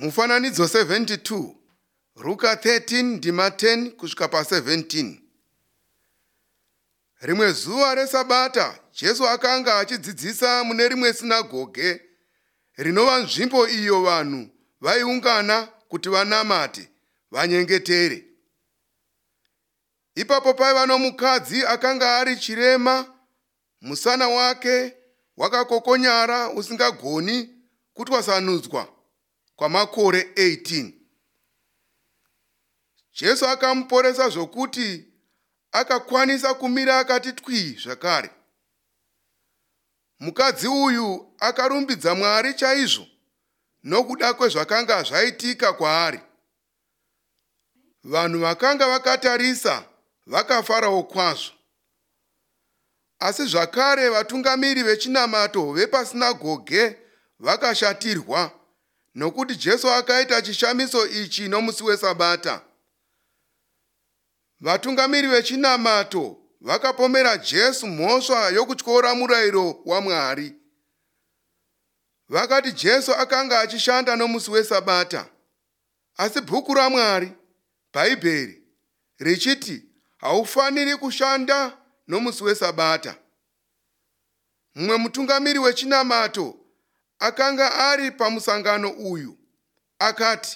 Mufananidzo 72, Luka 13 ndima 10 kusvika pa17. Rimwe zuva reSabata, Jesu akanga achidzidzisa mune rimwe sinagoge, rinova nzvimbo iyo vanhu vaiungana kuti vanamate, vanyengetere. Ipapo paiva nomukadzi akanga ari chirema, musana wake wakakokonyara usingagoni kutwasanudzwa kwamakore 18. Jesu akamuporesa zvokuti akakwanisa kumira akati twii zvakare. Mukadzi uyu akarumbidza Mwari chaizvo nokuda kwezvakanga zvaitika kwaari. Vanhu vakanga vakatarisa vakafarawo kwazvo. Asi zvakare vatungamiri vechinamato vepasinagoge vakashatirwa nokuti Jesu akaita chishamiso ichi nomusi weSabata. Vatungamiri vechinamato vakapomera Jesu mhosva yokutyora murayiro waMwari. Vakati Jesu akanga achishanda nomusi weSabata, asi bhuku raMwari, Bhaibheri, richiti haufaniri kushanda nomusi weSabata. Mumwe mutungamiri wechinamato akanga ari pamusangano uyu akati,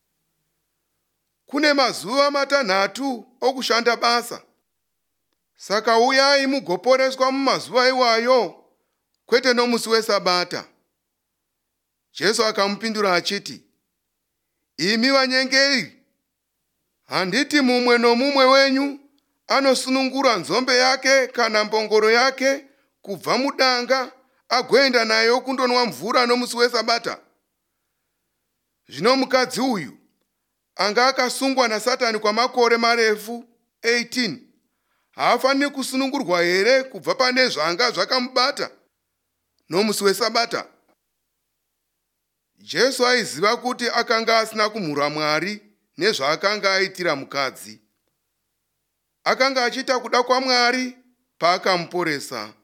kune mazuva matanhatu okushanda basa. Saka uyai mugoporeswa mumazuva iwayo, kwete nomusi weSabata. Jesu akamupindura achiti, imi vanyengeri, handiti mumwe nomumwe wenyu anosunungura nzombe yake kana mbongoro yake kubva mudanga agoenda nayo kundonwa mvura nomusi weSabata? Zvino mukadzi uyu anga akasungwa naSatani kwamakore marefu 18, haafaniri kusunungurwa here kubva pane zvanga zvakamubata nomusi weSabata? Jesu aiziva kuti akanga asina kumhura Mwari nezvaakanga aitira mukadzi. Akanga achiita kuda kwaMwari paakamuporesa.